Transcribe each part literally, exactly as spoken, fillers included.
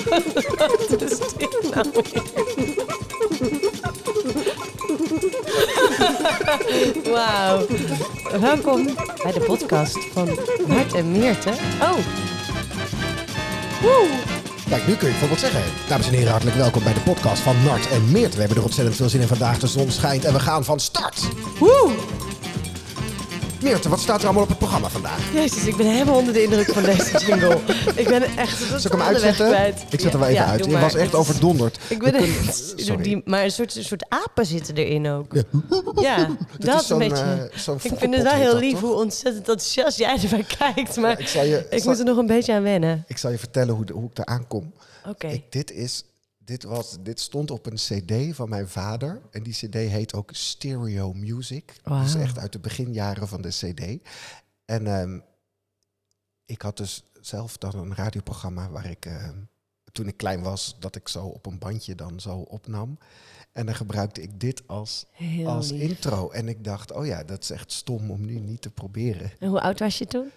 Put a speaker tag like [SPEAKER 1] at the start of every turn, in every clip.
[SPEAKER 1] Wat is dit nou weer? Wauw. Welkom bij de podcast van Nart en Meerte. Oh.
[SPEAKER 2] Woe. Kijk, nu kun je bijvoorbeeld zeggen. Dames en heren, hartelijk welkom bij de podcast van Nart en Meerte. We hebben er ontzettend veel zin in vandaag. De zon schijnt en we gaan van start.
[SPEAKER 1] Woe.
[SPEAKER 2] Meerte, wat staat er allemaal op het programma vandaag?
[SPEAKER 1] Jezus, ik ben helemaal onder de indruk van deze jingle. Ik ben echt
[SPEAKER 2] Zal ik hem uitzetten? Ik zet hem wel even
[SPEAKER 1] ja,
[SPEAKER 2] uit. Je
[SPEAKER 1] maar.
[SPEAKER 2] was echt overdonderd.
[SPEAKER 1] Ik ben
[SPEAKER 2] kunnen...
[SPEAKER 1] echt...
[SPEAKER 2] Sorry.
[SPEAKER 1] Die, maar een soort, een soort apen zitten erin ook. Ja, ja dat,
[SPEAKER 2] dat is
[SPEAKER 1] een
[SPEAKER 2] zo'n,
[SPEAKER 1] beetje.
[SPEAKER 2] Uh, zo'n
[SPEAKER 1] ik vind het wel heel lief hoe ontzettend enthousiast jij erbij kijkt. Maar ja, ik, zal je, ik zal, moet er nog een beetje aan wennen.
[SPEAKER 2] Ik zal je vertellen hoe, de, hoe ik eraan kom.
[SPEAKER 1] Oké. Okay.
[SPEAKER 2] Dit is... Dit, was, dit stond op een cd van mijn vader. En die cd heet ook Stereo Music.
[SPEAKER 1] Wow.
[SPEAKER 2] Dat is echt uit de beginjaren van de cd. En um, ik had dus zelf dan een radioprogramma waar ik, uh, toen ik klein was, dat ik zo op een bandje dan zo opnam. En dan gebruikte ik dit als, als intro. En ik dacht, oh ja, dat is echt stom om nu niet te proberen.
[SPEAKER 1] En hoe oud was je toen?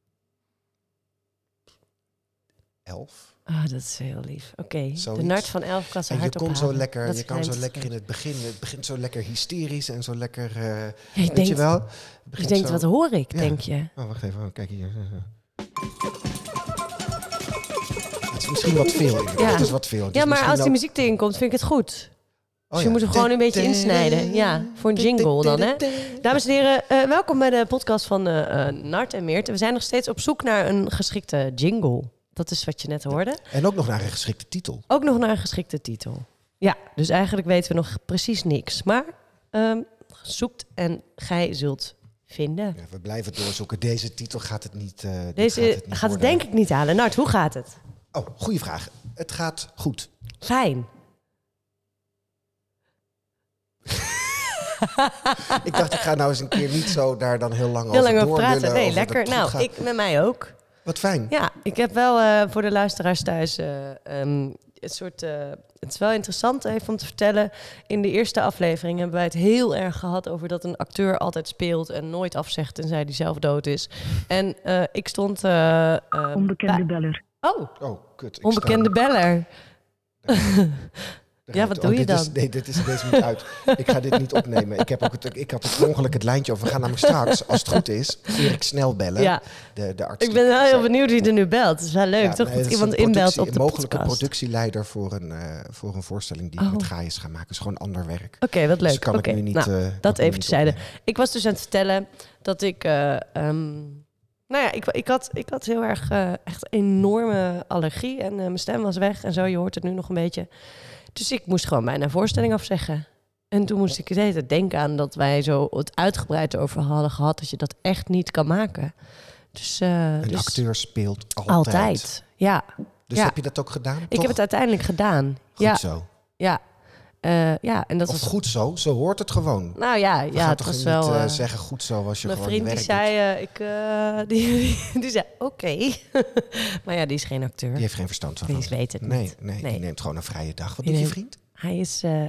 [SPEAKER 2] Elf.
[SPEAKER 1] Oh, dat is heel lief. Oké, okay. De Nart van elf kan ze hard
[SPEAKER 2] je kon zo lekker,
[SPEAKER 1] dat
[SPEAKER 2] je kan zo lekker in het begin. Het begint zo lekker hysterisch en zo lekker. Uh,
[SPEAKER 1] ja, je
[SPEAKER 2] weet
[SPEAKER 1] denkt,
[SPEAKER 2] je wel?
[SPEAKER 1] Je denkt, zo, wat hoor ik,
[SPEAKER 2] ja.
[SPEAKER 1] denk je?
[SPEAKER 2] Oh, wacht even, oh, kijk hier. Het is misschien wat veel. Ja. Het is wat veel.
[SPEAKER 1] Ja, maar als die muziek erin komt, vind ik het goed. Dus oh, je ja. moet er gewoon een beetje insnijden. Ja, voor een jingle dan, hè. Dames en heren, uh, welkom bij de podcast van uh, uh, Nart en Meerte. We zijn nog steeds op zoek naar een geschikte jingle. Dat is wat je net hoorde.
[SPEAKER 2] En ook nog naar een geschikte titel.
[SPEAKER 1] Ook nog naar een geschikte titel. Ja, dus eigenlijk weten we nog precies niks. Maar um, zoekt en gij zult vinden.
[SPEAKER 2] Ja, we blijven doorzoeken. Deze titel gaat het niet uh,
[SPEAKER 1] Deze
[SPEAKER 2] gaat het, niet
[SPEAKER 1] gaat het denk ik niet halen. Nart, hoe gaat het?
[SPEAKER 2] Oh, goede vraag. Het gaat goed.
[SPEAKER 1] Fijn.
[SPEAKER 2] Ik dacht, ik ga nou eens een keer niet zo daar dan heel lang
[SPEAKER 1] heel
[SPEAKER 2] over
[SPEAKER 1] lang over praten. Nee,
[SPEAKER 2] over
[SPEAKER 1] lekker. Nou, gaat. ik met mij ook.
[SPEAKER 2] Wat fijn.
[SPEAKER 1] Ja, ik heb wel uh, voor de luisteraars thuis uh, um, een soort... Uh, het is wel interessant even om te vertellen. In de eerste aflevering hebben wij het heel erg gehad over dat een acteur altijd speelt en nooit afzegt tenzij hij zelf dood is. En uh, ik stond... Uh, uh,
[SPEAKER 3] Onbekende beller.
[SPEAKER 1] Oh,
[SPEAKER 2] oh kut. Ik
[SPEAKER 1] onbekende
[SPEAKER 2] sta...
[SPEAKER 1] beller. Ja, wat doe
[SPEAKER 2] oh,
[SPEAKER 1] je
[SPEAKER 2] dit
[SPEAKER 1] dan?
[SPEAKER 2] Is, nee, dit is deze moet uit. Ik ga dit niet opnemen. Ik heb ook het, ik had het ongeluk het lijntje over. We gaan namelijk straks, als het goed is, Erik snel bellen.
[SPEAKER 1] Ja.
[SPEAKER 2] De, de arts.
[SPEAKER 1] Ik ben wel heel benieuwd wie er nu belt. Het is wel leuk, ja, toch? Nee, dat iemand inbelt op de
[SPEAKER 2] mogelijke
[SPEAKER 1] podcast.
[SPEAKER 2] productieleider voor een, uh, voor een voorstelling die
[SPEAKER 1] oh.
[SPEAKER 2] ik met Gaius ga maken. Het is gewoon ander werk.
[SPEAKER 1] Oké, okay, wat leuk.
[SPEAKER 2] Dus kan
[SPEAKER 1] okay.
[SPEAKER 2] ik nu niet,
[SPEAKER 1] nou,
[SPEAKER 2] uh,
[SPEAKER 1] dat even terzijde. Ik was dus aan het vertellen dat ik... Uh, um, nou ja, ik, ik, had, ik had heel erg uh, echt enorme allergie. En uh, mijn stem was weg en zo. Je hoort het nu nog een beetje. Dus ik moest gewoon bijna een voorstelling afzeggen. En toen moest ik het hele denken aan dat wij zo het uitgebreid over hadden gehad... dat je dat echt niet kan maken. Dus, uh,
[SPEAKER 2] een
[SPEAKER 1] dus
[SPEAKER 2] acteur speelt altijd.
[SPEAKER 1] Altijd, ja.
[SPEAKER 2] Dus
[SPEAKER 1] ja.
[SPEAKER 2] heb je dat ook gedaan?
[SPEAKER 1] Ik
[SPEAKER 2] toch?
[SPEAKER 1] heb het uiteindelijk gedaan.
[SPEAKER 2] Goed
[SPEAKER 1] ja.
[SPEAKER 2] zo.
[SPEAKER 1] Ja. Uh, ja, en dat
[SPEAKER 2] of
[SPEAKER 1] was...
[SPEAKER 2] goed zo, zo hoort het gewoon.
[SPEAKER 1] Nou ja,
[SPEAKER 2] We
[SPEAKER 1] ja het was
[SPEAKER 2] niet,
[SPEAKER 1] wel...
[SPEAKER 2] Uh,
[SPEAKER 1] uh,
[SPEAKER 2] zeggen goed zo als je
[SPEAKER 1] mijn
[SPEAKER 2] gewoon
[SPEAKER 1] vriend
[SPEAKER 2] je
[SPEAKER 1] die
[SPEAKER 2] werk
[SPEAKER 1] zei, uh, ik, uh, die, die, die zei, oké. Okay. Maar ja, die is geen acteur.
[SPEAKER 2] Die heeft geen verstand van.
[SPEAKER 1] Die weet het
[SPEAKER 2] nee,
[SPEAKER 1] niet.
[SPEAKER 2] Nee, nee, die neemt gewoon een vrije dag. Wat
[SPEAKER 1] die
[SPEAKER 2] doet
[SPEAKER 1] neemt,
[SPEAKER 2] je vriend?
[SPEAKER 1] Hij is... Uh...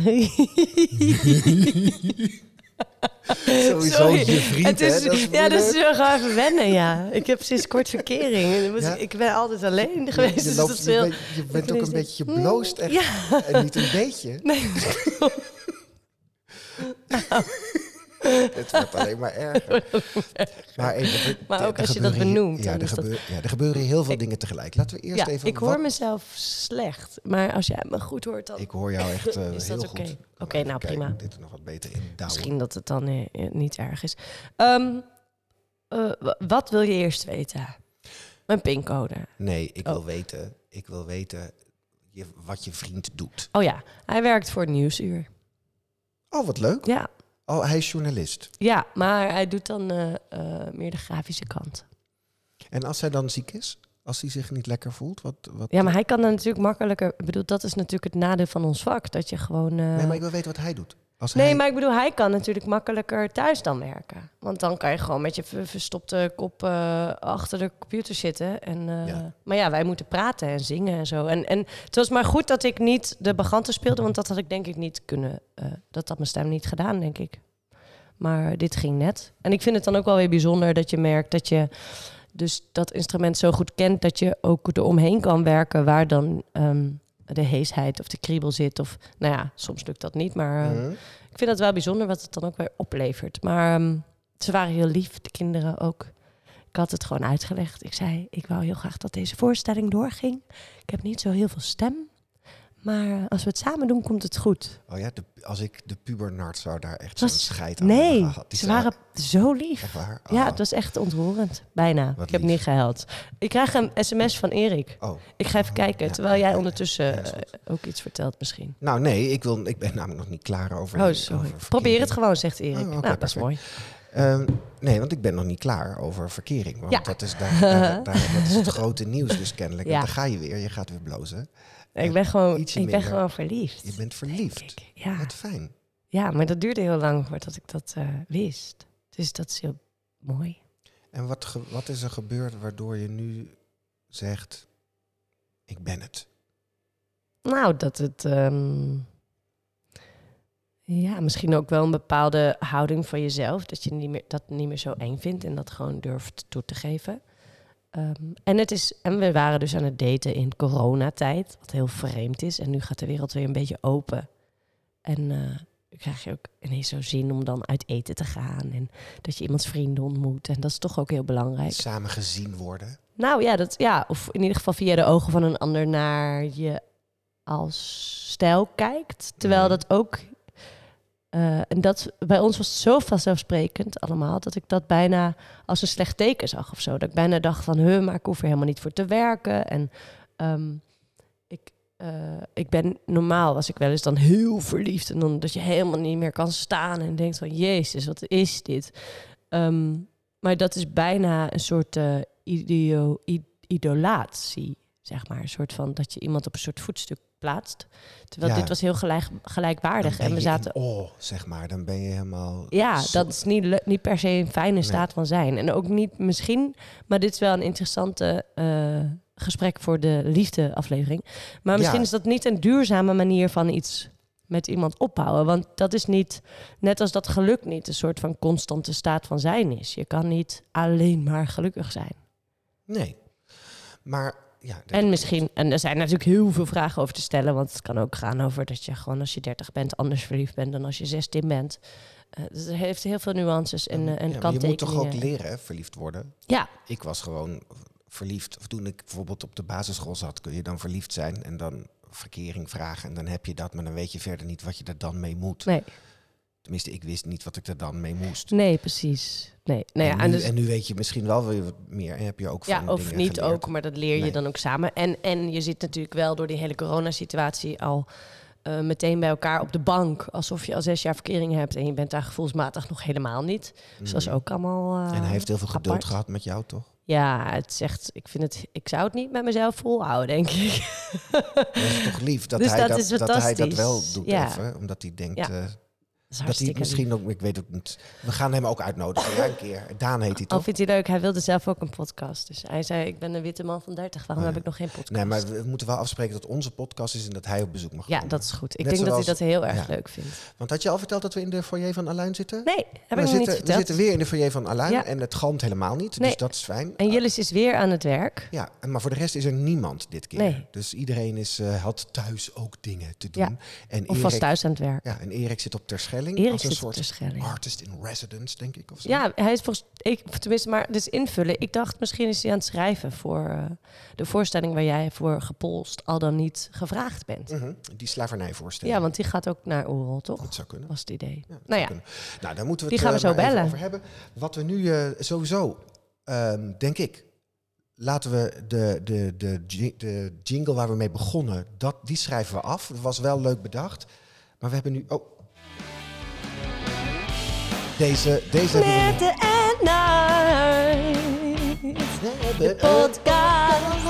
[SPEAKER 2] Sowieso je vriend,
[SPEAKER 1] het is,
[SPEAKER 2] hè? Dat is
[SPEAKER 1] ja, dat is wel gewoon even wennen, ja. Ik heb sinds kort verkering. Ja? Ik ben altijd alleen geweest.
[SPEAKER 2] Je,
[SPEAKER 1] dus
[SPEAKER 2] loopt,
[SPEAKER 1] dat is veel,
[SPEAKER 2] je, je bent ook een niet... beetje bloost, echt.
[SPEAKER 1] Ja.
[SPEAKER 2] En niet een beetje.
[SPEAKER 1] Nee.
[SPEAKER 2] Nou. Het wordt alleen maar erger. Maar, even,
[SPEAKER 1] maar
[SPEAKER 2] de,
[SPEAKER 1] ook
[SPEAKER 2] de
[SPEAKER 1] als je dat benoemt.
[SPEAKER 2] Ja, er, gebeur, dat... ja, er gebeuren heel veel ik, dingen tegelijk. Laten we eerst
[SPEAKER 1] ja,
[SPEAKER 2] even...
[SPEAKER 1] ik hoor
[SPEAKER 2] wat...
[SPEAKER 1] mezelf slecht. Maar als jij me goed hoort, dan...
[SPEAKER 2] Ik hoor jou echt uh,
[SPEAKER 1] is
[SPEAKER 2] heel
[SPEAKER 1] dat okay?
[SPEAKER 2] goed.
[SPEAKER 1] Oké, okay, nou
[SPEAKER 2] kijken,
[SPEAKER 1] prima.
[SPEAKER 2] Dit er nog wat beter in douwen.
[SPEAKER 1] Misschien dat het dan uh, niet erg is. Um, uh, wat wil je eerst weten? Mijn pincode.
[SPEAKER 2] Nee, ik oh. wil weten... Ik wil weten je, wat je vriend doet.
[SPEAKER 1] Oh ja, hij werkt voor het Nieuwsuur.
[SPEAKER 2] Oh, wat leuk.
[SPEAKER 1] Ja.
[SPEAKER 2] Oh, hij is journalist.
[SPEAKER 1] Ja, maar hij doet dan uh, uh, meer de grafische kant.
[SPEAKER 2] En als hij dan ziek is? Als hij zich niet lekker voelt? Wat, wat
[SPEAKER 1] ja, maar hij kan dan natuurlijk makkelijker... Ik bedoel, dat is natuurlijk het nadeel van ons vak. Dat je gewoon... Uh...
[SPEAKER 2] Nee, maar ik wil weten wat hij doet. Als
[SPEAKER 1] nee,
[SPEAKER 2] hij...
[SPEAKER 1] maar ik bedoel, hij kan natuurlijk makkelijker thuis dan werken. Want dan kan je gewoon met je verstopte kop uh, achter de computer zitten. En, uh, ja. Maar ja, wij moeten praten en zingen en zo. En, en het was maar goed dat ik niet de baganten speelde, want dat had ik denk ik niet kunnen... Uh, dat had mijn stem niet gedaan, denk ik. Maar dit ging net. En ik vind het dan ook wel weer bijzonder dat je merkt dat je... dus dat instrument zo goed kent dat je ook eromheen kan werken waar dan um, de heesheid of de kriebel zit. Of nou ja, soms lukt dat niet, maar uh,
[SPEAKER 2] Mm-hmm.
[SPEAKER 1] ik vind dat wel bijzonder wat het dan ook weer oplevert. Maar um, ze waren heel lief, de kinderen ook. Ik had het gewoon uitgelegd. Ik zei, ik wou heel graag dat deze voorstelling doorging. Ik heb niet zo heel veel stem. Maar als we het samen doen, komt het goed.
[SPEAKER 2] Oh ja, de, als ik de pubernard zou daar echt
[SPEAKER 1] Was,
[SPEAKER 2] zo'n scheid aan
[SPEAKER 1] nee,
[SPEAKER 2] hebben gehad. Die
[SPEAKER 1] ze
[SPEAKER 2] zou-
[SPEAKER 1] waren zo lief.
[SPEAKER 2] Echt waar?
[SPEAKER 1] Ja,
[SPEAKER 2] Oh.
[SPEAKER 1] het was echt ontroerend. Bijna.
[SPEAKER 2] Wat
[SPEAKER 1] Ik heb
[SPEAKER 2] lief.
[SPEAKER 1] niet gehuild. Ik krijg een sms van Erik.
[SPEAKER 2] Oh.
[SPEAKER 1] Ik ga even kijken,
[SPEAKER 2] Ja,
[SPEAKER 1] terwijl
[SPEAKER 2] ja,
[SPEAKER 1] jij
[SPEAKER 2] ja,
[SPEAKER 1] ondertussen
[SPEAKER 2] ja, is
[SPEAKER 1] uh,
[SPEAKER 2] goed.
[SPEAKER 1] ook iets vertelt misschien.
[SPEAKER 2] Nou nee, ik, wil, ik ben namelijk nog niet klaar over...
[SPEAKER 1] Oh,
[SPEAKER 2] over
[SPEAKER 1] sorry.
[SPEAKER 2] verkering.
[SPEAKER 1] Probeer het gewoon, zegt Erik.
[SPEAKER 2] Oh, oké,
[SPEAKER 1] nou, dat is
[SPEAKER 2] perfect.
[SPEAKER 1] mooi.
[SPEAKER 2] Um, nee, want ik ben nog niet klaar over verkering. Want
[SPEAKER 1] Ja.
[SPEAKER 2] dat, is daar, daar, daar, dat is het grote nieuws dus kennelijk.
[SPEAKER 1] Ja.
[SPEAKER 2] Want dan ga je weer, je gaat weer blozen.
[SPEAKER 1] Ik ben gewoon,
[SPEAKER 2] Ietsje
[SPEAKER 1] ik ben
[SPEAKER 2] minder.
[SPEAKER 1] gewoon verliefd.
[SPEAKER 2] Je bent verliefd.
[SPEAKER 1] denk ik. Ja.
[SPEAKER 2] Wat fijn.
[SPEAKER 1] ja, maar dat duurde heel lang voordat ik dat uh, wist. Dus dat is heel mooi.
[SPEAKER 2] En wat, ge, wat is er gebeurd waardoor je nu zegt, ik ben het?
[SPEAKER 1] Nou, dat het... Um, ja, misschien ook wel een bepaalde houding van jezelf. Dat je niet meer, dat niet meer zo eng vindt en dat gewoon durft toe te geven. Um, en, het is, en we waren dus aan het daten in coronatijd, wat heel vreemd is. En nu gaat de wereld weer een beetje open. En uh, dan krijg je ook ineens zo zin om dan uit eten te gaan. En dat je iemands vrienden ontmoet. En dat is toch ook heel belangrijk.
[SPEAKER 2] Samen gezien worden.
[SPEAKER 1] Nou ja, dat, ja, of in ieder geval via de ogen van een ander naar je als stijl kijkt. Terwijl
[SPEAKER 2] Mm.
[SPEAKER 1] dat ook... Uh, en dat, bij ons was het zo vanzelfsprekend allemaal... dat ik dat bijna als een slecht teken zag of zo. Dat ik bijna dacht van, huh, maar ik hoef er helemaal niet voor te werken. En um, ik, uh, ik ben normaal, was ik wel eens dan heel verliefd... en dan dat je helemaal niet meer kan staan en denkt van... Jezus, wat is dit? Um, maar dat is bijna een soort uh, ideo, i, idolatie, zeg maar. Een soort van dat je iemand op een soort voetstuk plaatst. Terwijl
[SPEAKER 2] Ja.
[SPEAKER 1] dit was heel gelijk, gelijkwaardig.
[SPEAKER 2] Dan
[SPEAKER 1] En
[SPEAKER 2] ben
[SPEAKER 1] we
[SPEAKER 2] je
[SPEAKER 1] zaten...
[SPEAKER 2] in awe, zeg maar. Dan ben je helemaal...
[SPEAKER 1] Ja,
[SPEAKER 2] zo-
[SPEAKER 1] dat is niet, le- niet per se een fijne staat
[SPEAKER 2] Nee.
[SPEAKER 1] van zijn. En ook niet misschien, maar dit is wel een interessante uh, gesprek voor de liefde-aflevering. Maar misschien
[SPEAKER 2] Ja.
[SPEAKER 1] is dat niet een duurzame manier van iets met iemand opbouwen. Want dat is niet, net als dat geluk niet, een soort van constante staat van zijn is. Je kan niet alleen maar gelukkig zijn.
[SPEAKER 2] Nee. Maar... Ja, dat-
[SPEAKER 1] En misschien, en er zijn natuurlijk heel veel vragen over te stellen, want het kan ook gaan over dat je gewoon als je dertig bent anders verliefd bent dan als je zestien bent. Uh, dus het heeft heel veel nuances en, uh, en
[SPEAKER 2] ja, maar je
[SPEAKER 1] kanttekeningen.
[SPEAKER 2] moet toch ook leren, hè, verliefd worden?
[SPEAKER 1] Ja,
[SPEAKER 2] Ik was gewoon verliefd. Of toen ik bijvoorbeeld op de basisschool zat, kun je dan verliefd zijn en dan verkering vragen. En dan heb je dat, maar dan weet je verder niet wat je er dan mee moet.
[SPEAKER 1] nee,
[SPEAKER 2] Tenminste, ik wist niet wat ik er dan mee moest.
[SPEAKER 1] nee, precies. Nee, nou ja,
[SPEAKER 2] en,
[SPEAKER 1] en
[SPEAKER 2] nu,
[SPEAKER 1] dus,
[SPEAKER 2] en nu weet je misschien wel weer wat meer. En heb je ook van
[SPEAKER 1] ja, of
[SPEAKER 2] dingen
[SPEAKER 1] niet
[SPEAKER 2] geleerd.
[SPEAKER 1] ook, maar dat leer je
[SPEAKER 2] Nee.
[SPEAKER 1] dan ook samen. En, en je zit natuurlijk wel door die hele coronasituatie al uh, meteen bij elkaar op de bank. Alsof je al zes jaar verkering hebt en je bent daar gevoelsmatig nog helemaal niet. Dus dat is ook allemaal uh,
[SPEAKER 2] En hij heeft heel veel geduld
[SPEAKER 1] apart.
[SPEAKER 2] gehad met jou, toch?
[SPEAKER 1] Ja, het is echt, ik vind het, ik zou het niet met mezelf volhouden, denk ik.
[SPEAKER 2] Dat is toch lief dat,
[SPEAKER 1] Dus
[SPEAKER 2] hij,
[SPEAKER 1] dat
[SPEAKER 2] dat,
[SPEAKER 1] is
[SPEAKER 2] dat hij dat wel
[SPEAKER 1] fantastisch.
[SPEAKER 2] doet
[SPEAKER 1] Ja.
[SPEAKER 2] even. Omdat hij denkt...
[SPEAKER 1] Ja.
[SPEAKER 2] Uh,
[SPEAKER 1] Dat is
[SPEAKER 2] dat hij
[SPEAKER 1] hartstikke lief.
[SPEAKER 2] misschien ook... Ik weet ook niet... We gaan hem ook uitnodigen. Ja, een keer. Daan heet hij
[SPEAKER 1] Al
[SPEAKER 2] toch?
[SPEAKER 1] vindt hij leuk, hij wilde zelf ook een podcast. Dus hij zei, ik ben een witte man van dertig, waarom
[SPEAKER 2] Oh, ja.
[SPEAKER 1] heb ik nog geen podcast?
[SPEAKER 2] Nee, maar we moeten wel afspreken dat onze podcast is en dat hij op bezoek mag
[SPEAKER 1] Ja,
[SPEAKER 2] komen.
[SPEAKER 1] dat is goed. Ik
[SPEAKER 2] Net
[SPEAKER 1] denk dat hij
[SPEAKER 2] zoals-
[SPEAKER 1] dat heel erg
[SPEAKER 2] ja.
[SPEAKER 1] leuk vindt.
[SPEAKER 2] Want had je al verteld dat we in de foyer van Aluin zitten?
[SPEAKER 1] Nee, heb
[SPEAKER 2] we,
[SPEAKER 1] ik nog
[SPEAKER 2] zitten,
[SPEAKER 1] niet
[SPEAKER 2] we
[SPEAKER 1] verteld.
[SPEAKER 2] zitten weer in de foyer van Aluin
[SPEAKER 1] Ja.
[SPEAKER 2] en het galmt helemaal niet.
[SPEAKER 1] Nee.
[SPEAKER 2] Dus dat is fijn.
[SPEAKER 1] En Jillis is weer aan het werk.
[SPEAKER 2] Ja, en- maar voor de rest is er niemand dit keer.
[SPEAKER 1] Nee.
[SPEAKER 2] Dus iedereen is, uh, had thuis ook dingen te doen.
[SPEAKER 1] Ja.
[SPEAKER 2] En
[SPEAKER 1] Of was thuis aan het werk.
[SPEAKER 2] Ja, en Erik zit op Terschelling
[SPEAKER 1] Erik
[SPEAKER 2] als een
[SPEAKER 1] zit op
[SPEAKER 2] soort
[SPEAKER 1] Terschelling.
[SPEAKER 2] artist in residence, denk ik. Of zo.
[SPEAKER 1] Ja, hij is volgens... Ik, tenminste, maar dus invullen. Ik dacht, misschien is hij aan het schrijven voor uh, de voorstelling waar jij voor gepolst al dan niet gevraagd bent.
[SPEAKER 2] Mm-hmm. Die slavernijvoorstelling.
[SPEAKER 1] Ja, want die gaat ook naar Oerol, toch?
[SPEAKER 2] Dat zou kunnen.
[SPEAKER 1] Was het idee.
[SPEAKER 2] Ja, dat
[SPEAKER 1] Nou ja,
[SPEAKER 2] zou kunnen. Nou, daar moeten we
[SPEAKER 1] Die
[SPEAKER 2] het
[SPEAKER 1] gaan we
[SPEAKER 2] uh,
[SPEAKER 1] zo
[SPEAKER 2] maar even
[SPEAKER 1] bellen.
[SPEAKER 2] over hebben. Wat we nu uh, sowieso, um, denk ik, laten we de, de, de, ji- de jingle waar we mee begonnen, dat, die schrijven we af. Dat was wel leuk bedacht. Maar we hebben nu... Oh. Deze, deze hebben we...
[SPEAKER 1] Nette en Night. De podcast.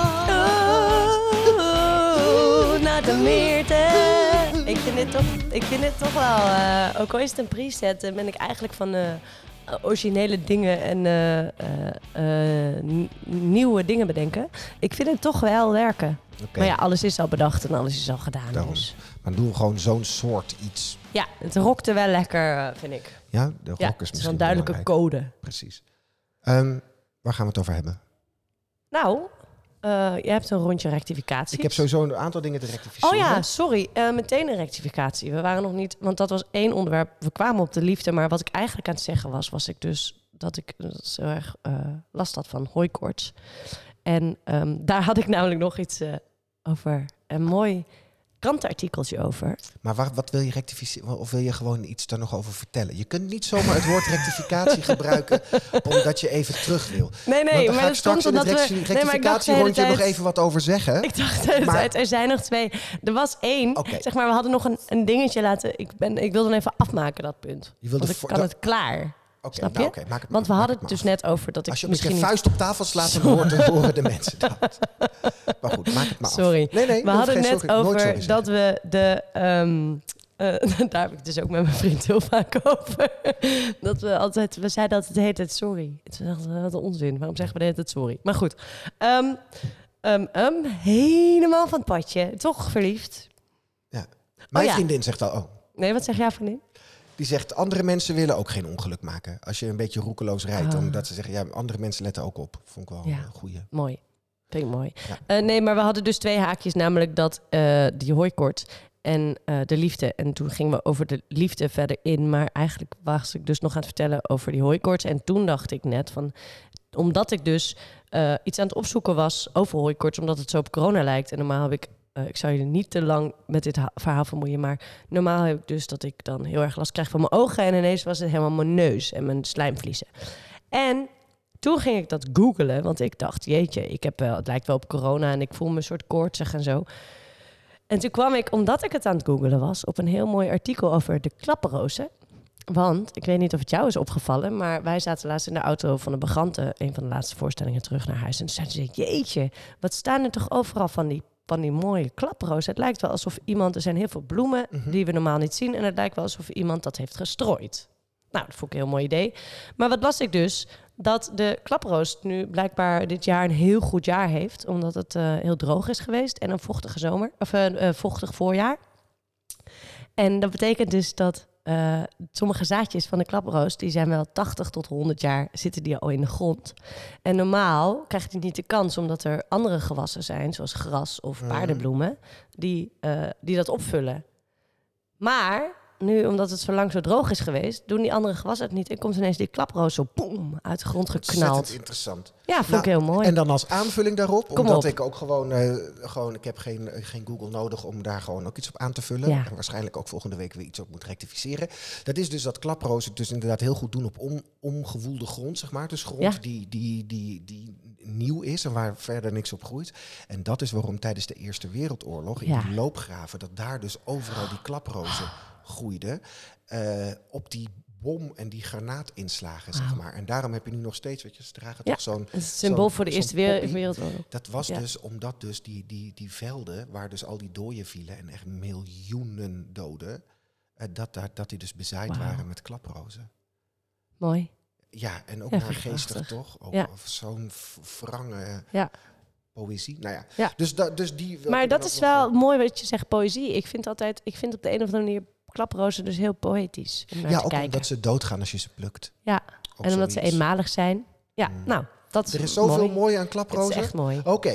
[SPEAKER 1] Oeh, naar de Meerte. Ik vind dit toch, ik vind dit toch wel, uh, ook al is het een preset, uh, ben ik eigenlijk van uh, originele dingen en uh, uh, uh, n- nieuwe dingen bedenken. Ik vind het toch wel werken.
[SPEAKER 2] Okay.
[SPEAKER 1] Maar ja, alles is al bedacht en alles is al gedaan.
[SPEAKER 2] Daarom.
[SPEAKER 1] Dus.
[SPEAKER 2] Maar doen we gewoon zo'n soort iets.
[SPEAKER 1] Ja, het rokte wel lekker, uh, vind ik.
[SPEAKER 2] Ja, de rock
[SPEAKER 1] Ja,
[SPEAKER 2] is
[SPEAKER 1] het is wel
[SPEAKER 2] misschien
[SPEAKER 1] een duidelijke
[SPEAKER 2] belangrijk.
[SPEAKER 1] code.
[SPEAKER 2] Precies. Um, waar gaan we het over hebben?
[SPEAKER 1] Nou, uh, je hebt een rondje rectificatie.
[SPEAKER 2] Ik heb sowieso een aantal dingen te rectificeren.
[SPEAKER 1] Oh ja, sorry. Uh, meteen een rectificatie. We waren nog niet... Want dat was één onderwerp. We kwamen op de liefde. Maar wat ik eigenlijk aan het zeggen was... was ik dus dat ik dat heel erg uh, last had van hooikoorts. En um, daar had ik namelijk nog iets uh, over. Een mooi krantenartikeltje over.
[SPEAKER 2] Maar waar, wat wil je rectificeren? Of wil je gewoon iets daar nog over vertellen? Je kunt niet zomaar het woord rectificatie gebruiken... omdat je even terug wil.
[SPEAKER 1] Nee, nee,
[SPEAKER 2] maar
[SPEAKER 1] dat
[SPEAKER 2] straks in het
[SPEAKER 1] we,
[SPEAKER 2] rectificatierondje
[SPEAKER 1] nee,
[SPEAKER 2] nog even wat over zeggen.
[SPEAKER 1] Ik dacht de hele
[SPEAKER 2] maar,
[SPEAKER 1] tijd, er zijn nog twee. Er was één.
[SPEAKER 2] Okay.
[SPEAKER 1] Zeg maar, we hadden nog een, een dingetje laten... Ik, ben, ik wilde dan even afmaken, dat punt.
[SPEAKER 2] Je wilde
[SPEAKER 1] Want ik
[SPEAKER 2] voor,
[SPEAKER 1] kan
[SPEAKER 2] dat,
[SPEAKER 1] het klaar.
[SPEAKER 2] Okay,
[SPEAKER 1] Snap je?
[SPEAKER 2] nou, okay, maak het,
[SPEAKER 1] Want we
[SPEAKER 2] maak
[SPEAKER 1] hadden het,
[SPEAKER 2] het
[SPEAKER 1] dus net over dat ik
[SPEAKER 2] Als je
[SPEAKER 1] misschien
[SPEAKER 2] met je vuist op tafel slaat, dan horen, horen de mensen dat. Maar goed, maak het maar
[SPEAKER 1] sorry.
[SPEAKER 2] af. Nee, nee,
[SPEAKER 1] we hadden het net
[SPEAKER 2] sorry,
[SPEAKER 1] over dat we de... Um, uh, daar heb ik dus ook met mijn vriend heel vaak over. dat we altijd... We zeiden altijd de hele tijd sorry. Het is echt wat een onzin. Waarom zeggen we de hele tijd sorry? Maar goed. Um, um, um, helemaal van het padje. Toch verliefd.
[SPEAKER 2] Ja. Mijn
[SPEAKER 1] oh, ja.
[SPEAKER 2] vriendin zegt al... Oh.
[SPEAKER 1] Nee, wat zeg jij vriendin?
[SPEAKER 2] Die zegt, andere mensen willen ook geen ongeluk maken. Als je een beetje roekeloos rijdt.
[SPEAKER 1] Oh.
[SPEAKER 2] Omdat ze zeggen, ja, andere mensen letten ook op. Vond ik wel
[SPEAKER 1] ja.
[SPEAKER 2] een goeie.
[SPEAKER 1] Mooi. Vind ik mooi.
[SPEAKER 2] Ja.
[SPEAKER 1] Uh, nee, maar we hadden dus twee haakjes. Namelijk dat uh, die hooikoorts en uh, de liefde. En toen gingen we over de liefde verder in. Maar eigenlijk was ik dus nog aan het vertellen over die hooikoorts. En toen dacht ik net van... Omdat ik dus uh, iets aan het opzoeken was over hooikoorts. Omdat het zo op corona lijkt. En normaal heb ik... Uh, ik zou je niet te lang met dit ha- verhaal vermoeien, maar normaal heb ik dus dat ik dan heel erg last krijg van mijn ogen en ineens was het helemaal mijn neus en mijn slijmvliezen. En toen ging ik dat googlen, want ik dacht, jeetje, ik heb wel, het lijkt wel op corona en ik voel me een soort koortsig en zo. En toen kwam ik, omdat ik het aan het googlen was, op een heel mooi artikel over de klapperrozen. Want, ik weet niet of het jou is opgevallen, maar wij zaten laatst in de auto van de Brigante, een van de laatste voorstellingen, terug naar huis. En toen zeiden ze, jeetje, wat staan er toch overal van die van die mooie klaproos. Het lijkt wel alsof iemand... Er zijn heel veel bloemen mm-hmm. die we normaal niet zien. En het lijkt wel alsof iemand dat heeft gestrooid. Nou, dat vond ik een heel mooi idee. Maar wat las ik dus? Dat de klaproos nu blijkbaar dit jaar een heel goed jaar heeft. Omdat het uh, heel droog is geweest. En een vochtige zomer. Of een uh, uh, vochtig voorjaar. En dat betekent dus dat... Uh, sommige zaadjes van de klaproos, die zijn wel tachtig tot honderd jaar, zitten die al in de grond. En normaal krijgt die niet de kans, omdat er andere gewassen zijn, zoals gras of paardenbloemen, die, uh, die dat opvullen. Maar nu, omdat het zo lang zo droog is geweest, doen die andere gewassen het niet. En komt ineens die klaproos zo boem, uit de grond geknald.
[SPEAKER 2] Ontzettend interessant.
[SPEAKER 1] Ja, vond
[SPEAKER 2] nou,
[SPEAKER 1] ik heel mooi.
[SPEAKER 2] En dan als aanvulling daarop,
[SPEAKER 1] Kom
[SPEAKER 2] omdat
[SPEAKER 1] op.
[SPEAKER 2] ik ook gewoon, uh, gewoon, ik heb geen, uh, geen Google nodig om daar gewoon ook iets op aan te vullen.
[SPEAKER 1] Ja.
[SPEAKER 2] En waarschijnlijk ook volgende week weer iets op moet rectificeren. Dat is dus dat klaprozen dus inderdaad heel goed doen op om, omgewoelde grond, zeg maar. Dus grond ja. die, die, die, die nieuw is en waar verder niks op groeit. En dat is waarom tijdens de Eerste Wereldoorlog, in ja. die loopgraven, dat daar dus overal die klaprozen groeiden. Uh, op die bom- en die granaatinslagen, wow. zeg maar. En daarom heb je nu nog steeds, weet je, ze dragen
[SPEAKER 1] ja,
[SPEAKER 2] toch zo'n...
[SPEAKER 1] Het symbool voor de Eerste
[SPEAKER 2] poppy.
[SPEAKER 1] Wereldoorlog.
[SPEAKER 2] Dat was
[SPEAKER 1] ja.
[SPEAKER 2] dus omdat dus die, die, die velden, waar dus al die dooien vielen, en echt miljoenen doden, uh, dat, dat, dat die dus bezaaid wow. waren met klaprozen.
[SPEAKER 1] Mooi.
[SPEAKER 2] Ja, en ook
[SPEAKER 1] ja,
[SPEAKER 2] naar geestig, toch? Ook
[SPEAKER 1] ja.
[SPEAKER 2] zo'n wrange...
[SPEAKER 1] Ja.
[SPEAKER 2] Poëzie, nou ja.
[SPEAKER 1] ja.
[SPEAKER 2] Dus, da, dus die...
[SPEAKER 1] Maar dat is wel nog... mooi wat je zegt, poëzie. Ik vind altijd, ik vind op de een of andere manier klaprozen dus heel poëtisch om naar
[SPEAKER 2] ja,
[SPEAKER 1] te
[SPEAKER 2] ook
[SPEAKER 1] kijken.
[SPEAKER 2] omdat ze doodgaan als je ze plukt.
[SPEAKER 1] Ja,
[SPEAKER 2] ook
[SPEAKER 1] en omdat
[SPEAKER 2] zoiets.
[SPEAKER 1] ze eenmalig zijn. Ja, mm. nou, dat is
[SPEAKER 2] Er is zoveel
[SPEAKER 1] mooi,
[SPEAKER 2] mooi aan klaprozen.
[SPEAKER 1] Het is echt mooi.
[SPEAKER 2] Oké. Okay.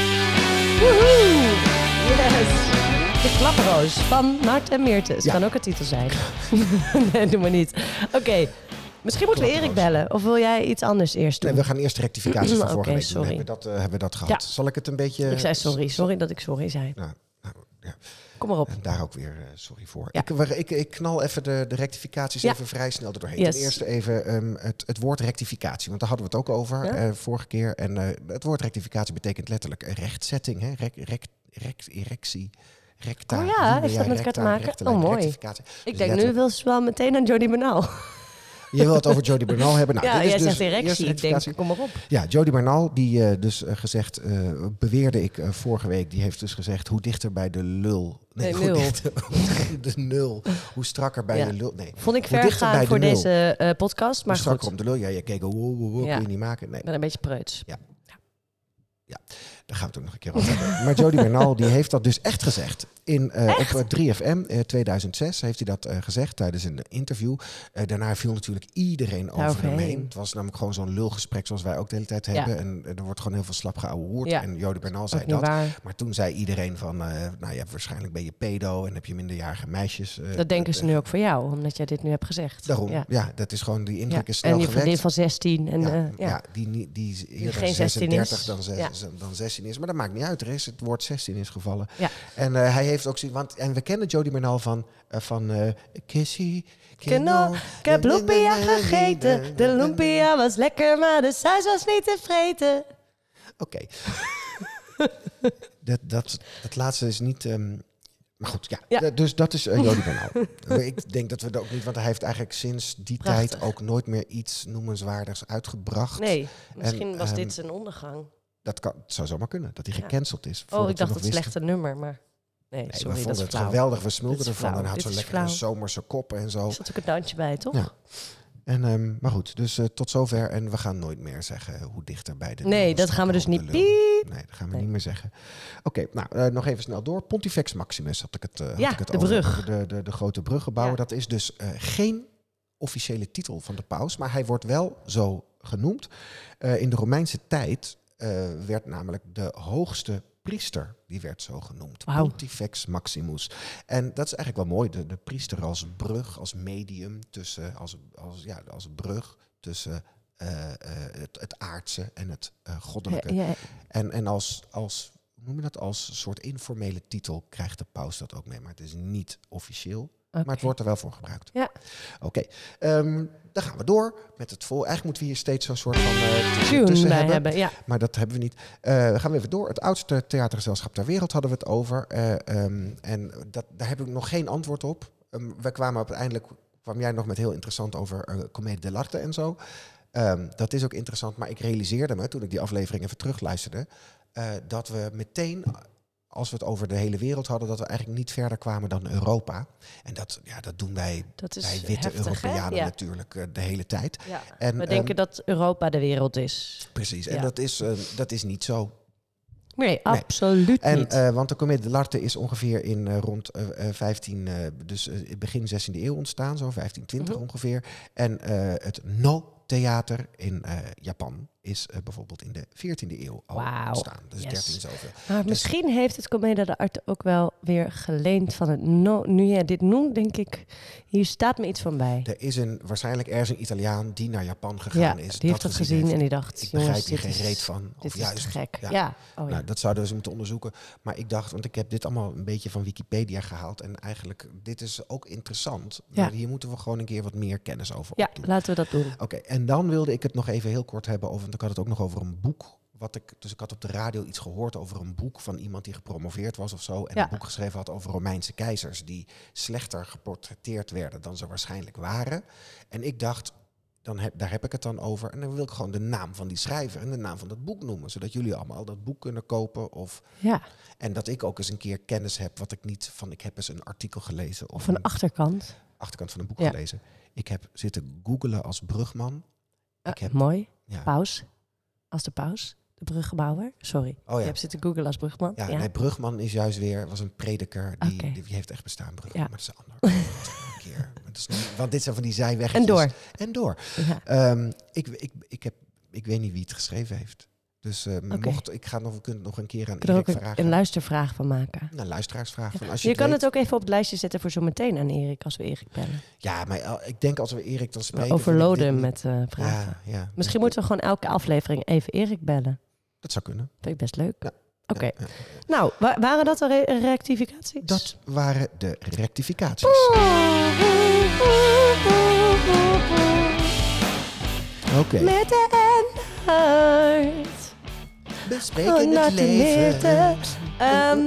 [SPEAKER 1] Woehoe! Yes! De klaproos van Nart en Meertens. Ja. Kan ook een titel zijn. Nee, doe maar niet. Oké. Okay. Misschien moeten we Erik bellen. Of wil jij iets anders eerst doen?
[SPEAKER 2] Nee, we gaan eerst de rectificatie van vorige
[SPEAKER 1] okay,
[SPEAKER 2] week
[SPEAKER 1] sorry.
[SPEAKER 2] doen. Hebben we dat, uh, hebben we dat gehad?
[SPEAKER 1] Ja.
[SPEAKER 2] Zal ik het een beetje...
[SPEAKER 1] Ik zei sorry. Sorry dat ik sorry zei.
[SPEAKER 2] Nou, nou, ja.
[SPEAKER 1] Kom maar op.
[SPEAKER 2] En daar ook weer uh, sorry voor.
[SPEAKER 1] Ja.
[SPEAKER 2] Ik, ik, ik knal even de, de rectificaties ja. even vrij snel er doorheen.
[SPEAKER 1] Yes.
[SPEAKER 2] Ten eerste even um, het, het woord rectificatie. Want daar hadden we het ook over ja. uh, vorige keer. En uh, het woord rectificatie betekent letterlijk rechtzetting. Hè? Rec, rec, rec, erectie. Recta,
[SPEAKER 1] oh ja, heeft dat met elkaar te maken? Oh, mooi. Ik dus denk nu wil ze wel meteen aan Jody Bernal.
[SPEAKER 2] Je wil het over Jody Bernal hebben. Nou,
[SPEAKER 1] ja,
[SPEAKER 2] dit is
[SPEAKER 1] jij
[SPEAKER 2] dus
[SPEAKER 1] zegt erectie. Ik denk, kom maar op.
[SPEAKER 2] Ja, Jody Bernal, die uh, dus uh, gezegd, uh, beweerde ik uh, vorige week, die heeft dus gezegd hoe dichter bij de lul.
[SPEAKER 1] nee
[SPEAKER 2] Nee, hoe
[SPEAKER 1] nul.
[SPEAKER 2] dichter, de nul. Hoe strakker bij ja. de lul. Nee.
[SPEAKER 1] Vond ik ver gaan voor de deze uh, podcast, maar
[SPEAKER 2] hoe strakker
[SPEAKER 1] goed.
[SPEAKER 2] om de lul. Ja, je keek, wow, wow, wow,
[SPEAKER 1] ja.
[SPEAKER 2] kun je niet maken. Nee.
[SPEAKER 1] Ik ben een beetje preuts.
[SPEAKER 2] Ja. Ja, daar gaan we het ook nog een keer over hebben. Maar Jody Bernal, die heeft dat dus echt gezegd. In, uh, op uh, drie F M uh, tweeduizend zes heeft hij dat uh, gezegd tijdens een interview. Uh, daarna viel natuurlijk iedereen over
[SPEAKER 1] Daaroverheen.
[SPEAKER 2] hem heen. Het was namelijk gewoon zo'n lulgesprek zoals wij ook de hele tijd
[SPEAKER 1] Ja.
[SPEAKER 2] hebben. En uh, er wordt gewoon heel veel slap geouwehoerd.
[SPEAKER 1] Ja.
[SPEAKER 2] En Jody Bernal
[SPEAKER 1] Ook
[SPEAKER 2] zei
[SPEAKER 1] niet
[SPEAKER 2] dat.
[SPEAKER 1] waar.
[SPEAKER 2] Maar toen zei iedereen van, uh, nou ja, waarschijnlijk ben je pedo en heb je minderjarige meisjes. Uh,
[SPEAKER 1] Dat denken ze
[SPEAKER 2] uh,
[SPEAKER 1] nu ook voor jou, omdat jij dit nu hebt gezegd.
[SPEAKER 2] Daarom, ja.
[SPEAKER 1] Ja.
[SPEAKER 2] dat is gewoon, die indruk
[SPEAKER 1] Ja.
[SPEAKER 2] is snel
[SPEAKER 1] En je
[SPEAKER 2] gewekt.
[SPEAKER 1] vriendin van zestien. En,
[SPEAKER 2] ja,
[SPEAKER 1] uh,
[SPEAKER 2] ja.
[SPEAKER 1] ja.
[SPEAKER 2] die, niet- die is eerder
[SPEAKER 1] geen zestien
[SPEAKER 2] zesendertig
[SPEAKER 1] is.
[SPEAKER 2] dan, zes,
[SPEAKER 1] Ja.
[SPEAKER 2] dan zestien is. Maar dat maakt niet uit. Er is het woord zestien is gevallen.
[SPEAKER 1] Ja.
[SPEAKER 2] En uh, hij heeft ook zien, want en we kennen Jody Bernal van, uh, van uh, Kissy.
[SPEAKER 1] Keno, ik heb lumpia gegeten. De lumpia was lekker, maar de saus was niet te vreten.
[SPEAKER 2] Oké. dat, dat, dat laatste is niet... Um, maar goed, ja.
[SPEAKER 1] Ja.
[SPEAKER 2] D- dus dat is uh, Jody Bernal. Ik denk dat we dat ook niet... Want hij heeft eigenlijk sinds die
[SPEAKER 1] Prachtig.
[SPEAKER 2] tijd ook nooit meer iets noemenswaardigs uitgebracht.
[SPEAKER 1] Nee, misschien
[SPEAKER 2] En,
[SPEAKER 1] was
[SPEAKER 2] um,
[SPEAKER 1] dit zijn ondergang.
[SPEAKER 2] Dat, kan, het zou zomaar kunnen, dat hij
[SPEAKER 1] Ja.
[SPEAKER 2] gecanceld is.
[SPEAKER 1] Oh,
[SPEAKER 2] voordat
[SPEAKER 1] ik
[SPEAKER 2] we
[SPEAKER 1] dacht
[SPEAKER 2] nog
[SPEAKER 1] het
[SPEAKER 2] wisten.
[SPEAKER 1] slechte nummer, maar... Nee,
[SPEAKER 2] Nee,
[SPEAKER 1] sorry,
[SPEAKER 2] we
[SPEAKER 1] dat
[SPEAKER 2] vonden
[SPEAKER 1] is
[SPEAKER 2] het
[SPEAKER 1] flauw.
[SPEAKER 2] geweldig. We smulden
[SPEAKER 1] Dit is
[SPEAKER 2] ervan. En
[SPEAKER 1] flauw.
[SPEAKER 2] hij had
[SPEAKER 1] Dit
[SPEAKER 2] zo'n
[SPEAKER 1] is
[SPEAKER 2] lekkere
[SPEAKER 1] flauw.
[SPEAKER 2] zomerse kop en zo.
[SPEAKER 1] Er zat ook een dansje bij, toch?
[SPEAKER 2] Ja. En, um, maar goed, dus uh, tot zover. En we gaan nooit meer zeggen hoe dichter bij de...
[SPEAKER 1] Nee,
[SPEAKER 2] nul
[SPEAKER 1] dat gaan we dus
[SPEAKER 2] staat
[SPEAKER 1] niet
[SPEAKER 2] de lul.
[SPEAKER 1] piep.
[SPEAKER 2] Nee, dat gaan we
[SPEAKER 1] Nee.
[SPEAKER 2] niet meer zeggen. Oké, okay, nou, uh, nog even snel door. Pontifex Maximus had ik het, uh,
[SPEAKER 1] Ja,
[SPEAKER 2] had ik het
[SPEAKER 1] de
[SPEAKER 2] over.
[SPEAKER 1] brug.
[SPEAKER 2] Over de, de, de grote bruggenbouwer.
[SPEAKER 1] Ja.
[SPEAKER 2] Dat is dus uh, geen officiële titel van de paus. Maar hij wordt wel zo genoemd. Uh, in de Romeinse tijd uh, werd namelijk de hoogste priester, die werd zo genoemd.
[SPEAKER 1] Wauw.
[SPEAKER 2] Pontifex Maximus. En dat is eigenlijk wel mooi. De, de priester als brug, als medium tussen, als, als, ja, als brug tussen uh, uh, het, het aardse en het uh, goddelijke.
[SPEAKER 1] Ja, ja.
[SPEAKER 2] En, en als, als, hoe noem je dat, als soort informele titel krijgt de paus dat ook mee. Maar het is niet officieel.
[SPEAKER 1] Okay.
[SPEAKER 2] Maar het wordt er wel voor gebruikt.
[SPEAKER 1] Ja.
[SPEAKER 2] Oké, okay. um, dan gaan we door met het vol. Eigenlijk moeten we hier steeds zo'n soort van uh,
[SPEAKER 1] Tune
[SPEAKER 2] tussen
[SPEAKER 1] bij
[SPEAKER 2] hebben.
[SPEAKER 1] hebben. Ja.
[SPEAKER 2] Maar dat hebben we niet. Uh, gaan we even door. Het oudste theatergezelschap ter wereld hadden we het over. Uh, um, en dat, daar heb ik nog geen antwoord op. Um, we kwamen uiteindelijk, kwam jij nog met heel interessant over uh, Commedia dell'arte en zo. Um, dat is ook interessant, maar ik realiseerde me toen ik die aflevering even terugluisterde, uh, dat we meteen, als we het over de hele wereld hadden, dat we eigenlijk niet verder kwamen dan Europa. En dat, ja, dat doen wij,
[SPEAKER 1] Dat is
[SPEAKER 2] wij witte
[SPEAKER 1] heftig,
[SPEAKER 2] Europeanen
[SPEAKER 1] ja.
[SPEAKER 2] natuurlijk uh, de hele tijd.
[SPEAKER 1] Ja.
[SPEAKER 2] En,
[SPEAKER 1] We denken
[SPEAKER 2] um,
[SPEAKER 1] dat Europa de wereld is.
[SPEAKER 2] Precies, en
[SPEAKER 1] Ja.
[SPEAKER 2] dat, is, uh, dat is niet zo.
[SPEAKER 1] Nee, absoluut
[SPEAKER 2] En,
[SPEAKER 1] niet.
[SPEAKER 2] uh, want de Commedia dell'arte is ongeveer in uh, rond uh, uh, vijftien, uh, dus uh, begin zestiende eeuw ontstaan, zo vijftien twintig
[SPEAKER 1] Mhm.
[SPEAKER 2] ongeveer. En uh, het No-theater in uh, Japan is uh, bijvoorbeeld in de veertiende eeuw al
[SPEAKER 1] Wauw.
[SPEAKER 2] ontstaan. Dus
[SPEAKER 1] Yes.
[SPEAKER 2] dertien zoveel.
[SPEAKER 1] Maar
[SPEAKER 2] dus-
[SPEAKER 1] misschien heeft het Commedia dell'arte ook wel weer geleend van het... No, nu jij dit noemt, denk ik, hier staat me iets van bij.
[SPEAKER 2] Er is een, waarschijnlijk ergens een Italiaan die naar Japan gegaan
[SPEAKER 1] Ja,
[SPEAKER 2] is.
[SPEAKER 1] die heeft dat gezien en die dacht,
[SPEAKER 2] ik
[SPEAKER 1] jongens,
[SPEAKER 2] begrijp hier
[SPEAKER 1] dit
[SPEAKER 2] geen
[SPEAKER 1] is,
[SPEAKER 2] reet van.
[SPEAKER 1] dit
[SPEAKER 2] Of
[SPEAKER 1] is
[SPEAKER 2] juist,
[SPEAKER 1] te gek.
[SPEAKER 2] ja.
[SPEAKER 1] Ja, oh, ja.
[SPEAKER 2] Nou, dat zouden ze moeten onderzoeken. Maar ik dacht, want ik heb dit allemaal een beetje van Wikipedia gehaald. En eigenlijk, dit is ook interessant.
[SPEAKER 1] Ja.
[SPEAKER 2] Maar hier moeten we gewoon een keer wat meer kennis over
[SPEAKER 1] ja,
[SPEAKER 2] opdoen.
[SPEAKER 1] laten we dat doen.
[SPEAKER 2] Oké, en dan wilde ik het nog even heel kort hebben over, want ik had het ook nog over een boek. Wat ik, dus ik had op de radio iets gehoord over een boek van iemand die gepromoveerd was of zo. En
[SPEAKER 1] Ja.
[SPEAKER 2] een boek geschreven had over Romeinse keizers die slechter geportretteerd werden dan ze waarschijnlijk waren. En ik dacht, dan heb, daar heb ik het dan over. En dan wil ik gewoon de naam van die schrijver en de naam van dat boek noemen. Zodat jullie allemaal dat boek kunnen kopen. Of,
[SPEAKER 1] Ja,
[SPEAKER 2] en dat ik ook eens een keer kennis heb wat ik niet van, ik heb eens een artikel gelezen. Of
[SPEAKER 1] of een achterkant.
[SPEAKER 2] achterkant van een boek
[SPEAKER 1] Ja.
[SPEAKER 2] gelezen. Ik heb zitten googlen als brugman.
[SPEAKER 1] Uh,
[SPEAKER 2] Ik heb-
[SPEAKER 1] mooi.
[SPEAKER 2] Ja.
[SPEAKER 1] Paus. Als de paus. De bruggebouwer. Sorry.
[SPEAKER 2] Oh ja.
[SPEAKER 1] Je hebt zitten googlen als brugman.
[SPEAKER 2] Ja,
[SPEAKER 1] Ja.
[SPEAKER 2] nee, Brugman is juist weer, was een prediker, die,
[SPEAKER 1] Oké.
[SPEAKER 2] die, die heeft echt bestaan, Brugman,
[SPEAKER 1] Ja.
[SPEAKER 2] maar dat is een ander een keer. Maar dat is niet, want dit zijn van die zijweggetjes.
[SPEAKER 1] En door.
[SPEAKER 2] En door.
[SPEAKER 1] Ja.
[SPEAKER 2] Ehm, ik, ik, ik, heb, ik weet niet wie het geschreven heeft. Dus uh,
[SPEAKER 1] Oké.
[SPEAKER 2] mocht, ik ga nog, we kunnen het nog een keer aan
[SPEAKER 1] Ik kan er ook
[SPEAKER 2] Erik
[SPEAKER 1] een,
[SPEAKER 2] vragen.
[SPEAKER 1] een luistervraag van maken.
[SPEAKER 2] Een luisteraarsvraag. Van als je
[SPEAKER 1] Je kan
[SPEAKER 2] weet.
[SPEAKER 1] het ook even op het lijstje zetten voor zo meteen aan Erik, als we Erik bellen.
[SPEAKER 2] Ja, maar uh, ik denk als we Erik dan
[SPEAKER 1] We
[SPEAKER 2] spreken... vind ik
[SPEAKER 1] overloaden
[SPEAKER 2] dit
[SPEAKER 1] hem
[SPEAKER 2] niet-
[SPEAKER 1] met uh, vragen.
[SPEAKER 2] Ja, ja.
[SPEAKER 1] Misschien moeten we gewoon elke aflevering even Erik bellen.
[SPEAKER 2] Dat zou kunnen.
[SPEAKER 1] Vind ik best leuk.
[SPEAKER 2] Ja.
[SPEAKER 1] Oké.
[SPEAKER 2] Ja, ja.
[SPEAKER 1] Nou, wa- waren dat de re- rectificaties?
[SPEAKER 2] Dat waren de rectificaties. Oké.
[SPEAKER 1] Met een hart.
[SPEAKER 2] Bespreken
[SPEAKER 1] Oh,
[SPEAKER 2] het
[SPEAKER 1] not
[SPEAKER 2] leven.
[SPEAKER 1] te Ehm,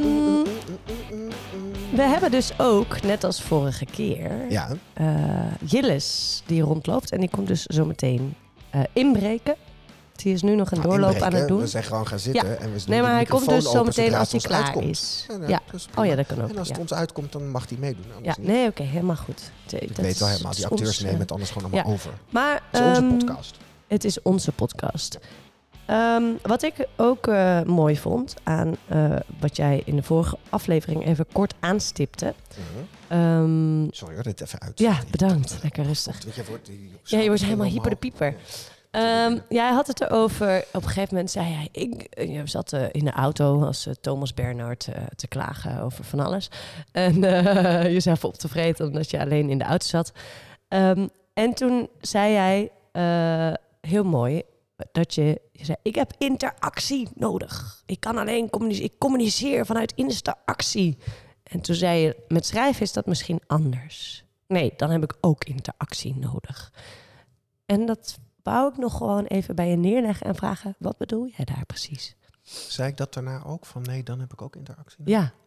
[SPEAKER 1] we hebben dus ook, net als vorige keer,
[SPEAKER 2] Ja,
[SPEAKER 1] eh, Jillis die rondloopt. En die komt dus zo meteen eh, inbreken. Die is nu nog een
[SPEAKER 2] nou,
[SPEAKER 1] doorloop aan
[SPEAKER 2] inbreken.
[SPEAKER 1] het doen.
[SPEAKER 2] We zijn gewoon gaan zitten.
[SPEAKER 1] Ja.
[SPEAKER 2] En we doen
[SPEAKER 1] Nee,
[SPEAKER 2] de
[SPEAKER 1] maar hij komt
[SPEAKER 2] microfoon
[SPEAKER 1] dus zo
[SPEAKER 2] open
[SPEAKER 1] meteen
[SPEAKER 2] zodra
[SPEAKER 1] als hij
[SPEAKER 2] het ons
[SPEAKER 1] klaar
[SPEAKER 2] uitkomt.
[SPEAKER 1] is.
[SPEAKER 2] Ja, nee,
[SPEAKER 1] Ja.
[SPEAKER 2] dat is
[SPEAKER 1] Oh
[SPEAKER 2] prima.
[SPEAKER 1] ja, dat kan ook.
[SPEAKER 2] En als het
[SPEAKER 1] ja.
[SPEAKER 2] ons uitkomt, dan mag hij meedoen. Anders
[SPEAKER 1] Ja,
[SPEAKER 2] niet.
[SPEAKER 1] nee, oké, helemaal goed. T-
[SPEAKER 2] Ik
[SPEAKER 1] dat
[SPEAKER 2] weet wel
[SPEAKER 1] is
[SPEAKER 2] helemaal, die
[SPEAKER 1] ons,
[SPEAKER 2] acteurs
[SPEAKER 1] eh,
[SPEAKER 2] nemen het anders gewoon allemaal
[SPEAKER 1] ja.
[SPEAKER 2] over.
[SPEAKER 1] Maar
[SPEAKER 2] Het is onze
[SPEAKER 1] ehm,
[SPEAKER 2] podcast.
[SPEAKER 1] het is onze podcast. Um, wat ik ook uh, mooi vond aan uh, wat jij in de vorige aflevering even kort aanstipte.
[SPEAKER 2] Uh-huh.
[SPEAKER 1] Um,
[SPEAKER 2] Sorry hoor, dit even uit.
[SPEAKER 1] Ja, bedankt. Lekker rustig.
[SPEAKER 2] Want je wordt, je
[SPEAKER 1] ja, je wordt helemaal hyper de pieper. Ja. Um, jij had het erover. Op een gegeven moment zei hij... Ik, je zat uh, in de auto als uh, Thomas Bernhard uh, te klagen over van alles. En uh, jezelf op te vreten omdat je alleen in de auto zat. Um, en toen zei jij uh, heel mooi... Dat je, je zei, ik heb interactie nodig. Ik kan alleen communiceren. Ik communiceer vanuit interactie. En toen zei je, met schrijven is dat misschien anders. Nee, dan heb ik ook interactie nodig. En dat wou ik nog gewoon even bij je neerleggen en vragen, wat bedoel jij daar precies?
[SPEAKER 2] Zei ik dat daarna ook? Van nee, dan heb ik ook interactie nodig?
[SPEAKER 1] Ja.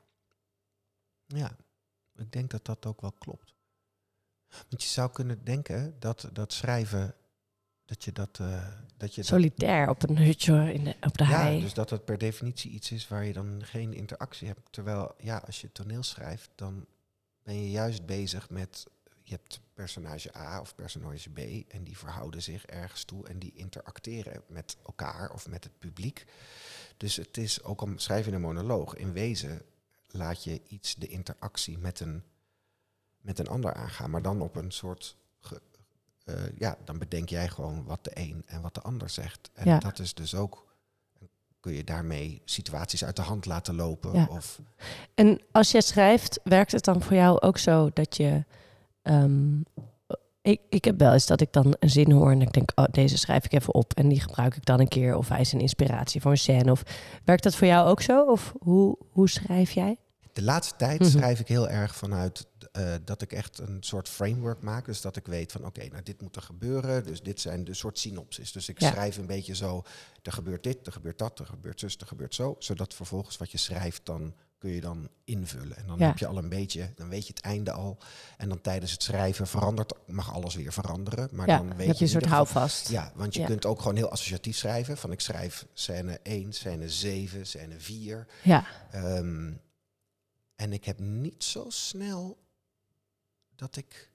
[SPEAKER 2] Ja, ik denk dat dat ook wel klopt. Want je zou kunnen denken dat, dat schrijven... Dat je dat... Uh, dat je
[SPEAKER 1] Solitair dat, op een hutje in de, op de
[SPEAKER 2] ja,
[SPEAKER 1] hei.
[SPEAKER 2] Ja, dus dat het per definitie iets is waar je dan geen interactie hebt. Terwijl, ja, als je toneel schrijft, dan ben je juist bezig met... Je hebt personage A of personage B en die verhouden zich ergens toe en die interacteren met elkaar of met het publiek. Dus het is, ook al schrijf je een monoloog, in wezen laat je iets de interactie met een, met een ander aangaan, maar dan op een soort... Ge, Uh, ja, dan bedenk jij gewoon wat de een en wat de ander zegt. En ja. dat is dus ook... Kun je daarmee situaties uit de hand laten lopen.
[SPEAKER 1] Ja.
[SPEAKER 2] Of
[SPEAKER 1] en als je schrijft, werkt het dan voor jou ook zo dat je... Um, ik, ik heb wel eens dat ik dan een zin hoor en ik denk... oh, deze schrijf ik even op en die gebruik ik dan een keer. Of hij is een inspiratie voor een scène. Of werkt dat voor jou ook zo? Of hoe, hoe schrijf jij?
[SPEAKER 2] De laatste tijd mm-hmm. schrijf ik heel erg vanuit... Uh, dat ik echt een soort framework maak. Dus dat ik weet van oké, okay, nou dit moet er gebeuren. Dus dit zijn de soort synopsis. Dus ik ja. schrijf een beetje zo, er gebeurt dit, er gebeurt dat, er gebeurt zus, er gebeurt zo. Zodat vervolgens wat je schrijft, dan kun je dan invullen. En dan ja. heb je al een beetje, dan weet je het einde al. En dan tijdens het schrijven verandert, mag alles weer veranderen. Maar
[SPEAKER 1] ja,
[SPEAKER 2] dan weet
[SPEAKER 1] heb je
[SPEAKER 2] je
[SPEAKER 1] een soort houvast.
[SPEAKER 2] Ja, want je ja. kunt ook gewoon heel associatief schrijven. Van ik schrijf scène één, scène zeven, scène vier.
[SPEAKER 1] Ja.
[SPEAKER 2] Um, en ik heb niet zo snel... Dat ik,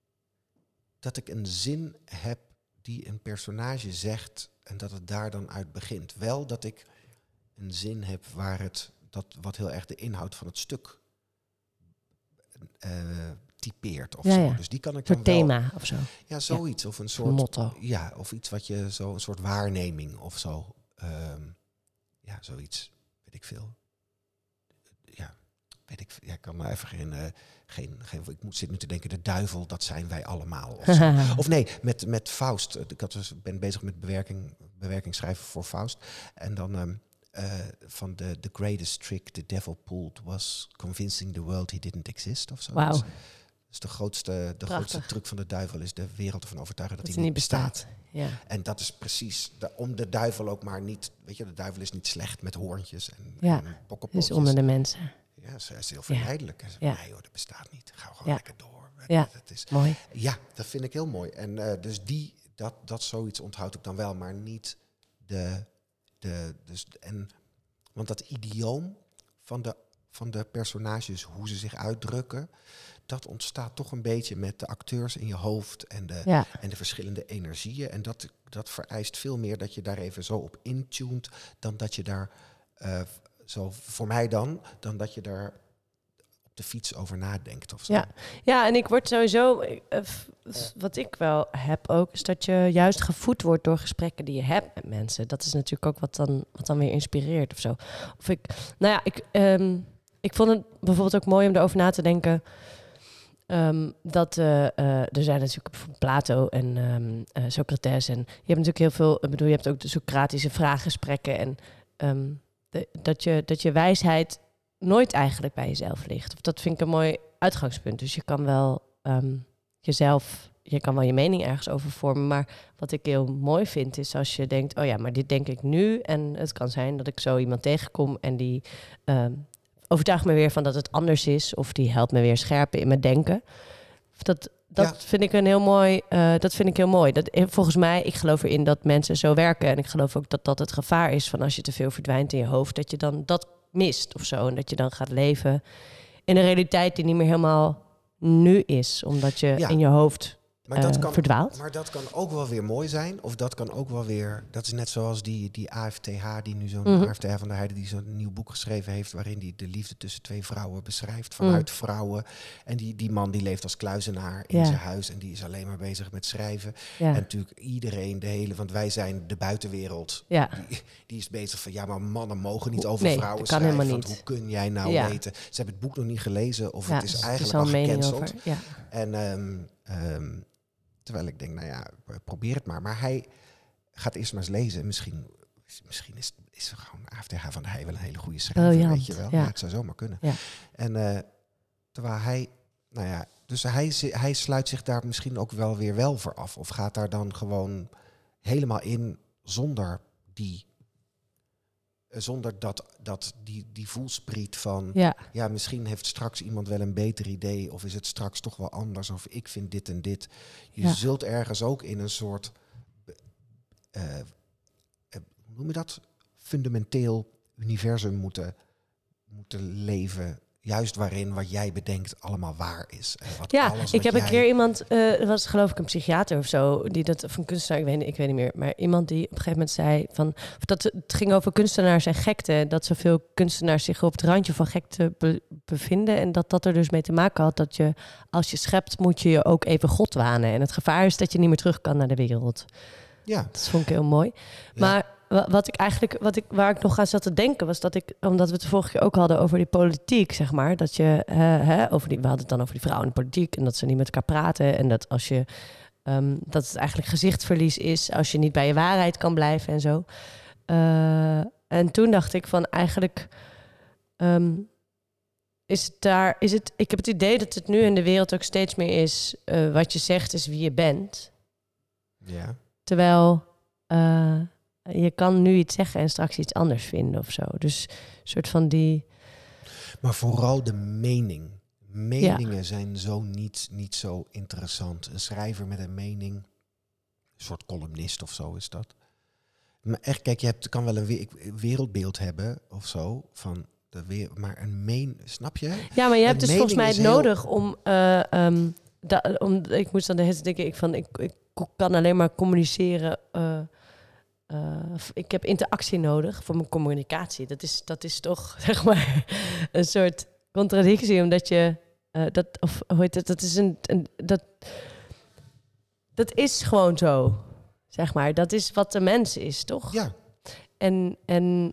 [SPEAKER 2] dat ik een zin heb die een personage zegt en dat het daar dan uit begint. Wel dat ik een zin heb waar het, dat wat heel erg de inhoud van het stuk uh, typeert of
[SPEAKER 1] ja,
[SPEAKER 2] zo.
[SPEAKER 1] Ja.
[SPEAKER 2] Dus die kan ik
[SPEAKER 1] een
[SPEAKER 2] dan
[SPEAKER 1] thema
[SPEAKER 2] wel,
[SPEAKER 1] of zo.
[SPEAKER 2] Ja, zoiets. Ja. Of een soort
[SPEAKER 1] motto.
[SPEAKER 2] Ja, of iets wat je zo, een soort waarneming of zo. Um, ja, zoiets. Weet ik veel. Ja. Weet ik, ja, ik kan maar even geen, uh, geen, geen... Ik moet zit nu te denken, de duivel, dat zijn wij allemaal. Of, zo. Of nee, met, met Faust. Ik had dus, ben bezig met bewerking, bewerking schrijven voor Faust. En dan um, uh, van de the greatest trick the devil pulled was convincing the world he didn't exist. Of zo.
[SPEAKER 1] Wow.
[SPEAKER 2] Dus, dus de grootste, de grootste truc van de duivel is de wereld ervan overtuigen dat, dat hij niet bestaat. bestaat.
[SPEAKER 1] Ja.
[SPEAKER 2] En dat is precies de, om de duivel ook maar niet... Weet je, de duivel is niet slecht met hoorntjes en,
[SPEAKER 1] ja.
[SPEAKER 2] en pokkenpootjes.
[SPEAKER 1] Dus onder de mensen.
[SPEAKER 2] Ja, ze is heel verleidelijk. Ja.
[SPEAKER 1] Ja.
[SPEAKER 2] Nee hoor, dat bestaat niet. Ga gewoon
[SPEAKER 1] ja.
[SPEAKER 2] lekker door.
[SPEAKER 1] Ja,
[SPEAKER 2] dat is,
[SPEAKER 1] mooi.
[SPEAKER 2] Ja, dat vind ik heel mooi. En uh, dus die, dat, dat zoiets onthoud ik dan wel, maar niet de... de dus, en, want dat idioom van de, van de personages, hoe ze zich uitdrukken... dat ontstaat toch een beetje met de acteurs in je hoofd en de,
[SPEAKER 1] ja.
[SPEAKER 2] en de verschillende energieën. En dat, dat vereist veel meer dat je daar even zo op intuned... dan dat je daar... Uh, Zo voor mij dan, dan dat je daar op de fiets over nadenkt of zo.
[SPEAKER 1] Ja, ja en ik word sowieso... Uh, wat ik wel heb ook, is dat je juist gevoed wordt door gesprekken die je hebt met mensen. Dat is natuurlijk ook wat dan, wat dan weer inspireert of zo. Of ik, nou ja, ik, um, ik vond het bijvoorbeeld ook mooi om erover na te denken... Um, dat uh, uh, er zijn natuurlijk Plato en um, uh, Socrates. En je hebt natuurlijk heel veel... Ik bedoel, je hebt ook de Socratische vraaggesprekken en... Um, De, dat, je, dat je wijsheid nooit eigenlijk bij jezelf ligt. Of dat vind ik een mooi uitgangspunt. Dus je kan wel um, jezelf, je kan wel je mening ergens over vormen. Maar wat ik heel mooi vind is als je denkt... oh ja, maar dit denk ik nu. En het kan zijn dat ik zo iemand tegenkom en die um, overtuigt me weer van dat het anders is. Of die helpt me weer scherpen in mijn denken. Dat, dat ja. vind ik een heel mooi. Uh, dat vind ik heel mooi. Dat, volgens mij, ik geloof erin dat mensen zo werken. En ik geloof ook dat dat het gevaar is van als je te veel verdwijnt in je hoofd, dat je dan dat mist of zo. En dat je dan gaat leven in een realiteit die niet meer helemaal nu is. Omdat je ja. in je hoofd
[SPEAKER 2] maar dat
[SPEAKER 1] uh,
[SPEAKER 2] kan,
[SPEAKER 1] verdwaalt.
[SPEAKER 2] Maar dat kan ook wel weer mooi zijn. Of dat kan ook wel weer... Dat is net zoals die, die A F T H, die nu zo'n
[SPEAKER 1] Mm-hmm.
[SPEAKER 2] A F T H van der Heijden, die zo'n nieuw boek geschreven heeft, waarin die de liefde tussen twee vrouwen beschrijft, vanuit mm. vrouwen. En die, die man die leeft als kluizenaar in ja. zijn huis en die is alleen maar bezig met schrijven. Ja. En natuurlijk iedereen, de hele... Want wij zijn de buitenwereld. Ja. Die, die is bezig van, ja, maar mannen mogen niet over
[SPEAKER 1] nee,
[SPEAKER 2] vrouwen
[SPEAKER 1] kan
[SPEAKER 2] schrijven. Want
[SPEAKER 1] niet.
[SPEAKER 2] hoe kun jij nou ja. weten? Ze hebben het boek nog niet gelezen of ja, het is eigenlijk
[SPEAKER 1] al
[SPEAKER 2] gecanceld.
[SPEAKER 1] Ja.
[SPEAKER 2] En um, um, terwijl ik denk, nou ja, probeer het maar. Maar hij gaat eerst maar eens lezen. Misschien, misschien is, is gewoon A F T H van der Heijden wel een hele goede schrijver, oh, weet je wel. Ja. Ja, het zou zomaar kunnen. Ja. En uh, terwijl hij, nou ja, dus hij, hij sluit zich daar misschien ook wel weer wel voor af. Of gaat daar dan gewoon helemaal in zonder die... Zonder dat, dat die, die voelspriet van... Ja. ja, misschien heeft straks iemand wel een beter idee... of is het straks toch wel anders... of ik vind dit en dit. Je ja. zult ergens ook in een soort... Uh, uh, hoe noem je dat? Fundamenteel universum moeten, moeten leven... Juist waarin wat jij bedenkt allemaal waar is. En wat
[SPEAKER 1] ja,
[SPEAKER 2] alles
[SPEAKER 1] ik heb
[SPEAKER 2] jij...
[SPEAKER 1] een keer iemand, uh, was geloof ik een psychiater of zo, die dat, of een kunstenaar, ik weet, ik weet niet meer, maar iemand die op een gegeven moment zei van, dat het ging over kunstenaars en gekte, dat zoveel kunstenaars zich op het randje van gekte be- bevinden en dat dat er dus mee te maken had dat je, als je schept, moet je je ook even God wanen. En het gevaar is dat je niet meer terug kan naar de wereld. Ja. Dat vond ik heel mooi. Ja. Maar wat ik eigenlijk, wat ik, waar ik nog aan zat te denken, was dat ik, omdat we het de vorige keer ook hadden over die politiek, zeg maar, dat je, uh, hè, over die, we hadden het dan over die vrouwen in de politiek en dat ze niet met elkaar praten en dat als je, um, dat het eigenlijk gezichtsverlies is als je niet bij je waarheid kan blijven en zo. Uh, en toen dacht ik van eigenlijk, um, is het daar, is het, ik heb het idee dat het nu in de wereld ook steeds meer is, uh, wat je zegt is wie je bent.
[SPEAKER 2] Ja.
[SPEAKER 1] Terwijl uh, je kan nu iets zeggen en straks iets anders vinden of zo. Dus een soort van die...
[SPEAKER 2] Maar vooral de mening. Meningen ja. zijn zo niet, niet zo interessant. Een schrijver met een mening, een soort columnist of zo is dat. Maar echt, kijk, je hebt, kan wel een wereldbeeld hebben of zo, van de wereld, maar een meen, snap je?
[SPEAKER 1] Ja, maar je hebt
[SPEAKER 2] een
[SPEAKER 1] dus volgens mij het
[SPEAKER 2] heel...
[SPEAKER 1] nodig om... Uh, um, da, om ik moest dan de hele tijd denken, ik, van, ik, ik kan alleen maar communiceren... Uh, Uh, ik heb interactie nodig voor mijn communicatie. Dat is, dat is toch, zeg maar, een soort contradictie, omdat je uh, dat, of hoe heet het, dat is een, een dat, dat is gewoon zo, zeg maar. Dat is wat de mens is, toch?
[SPEAKER 2] Ja.
[SPEAKER 1] En, en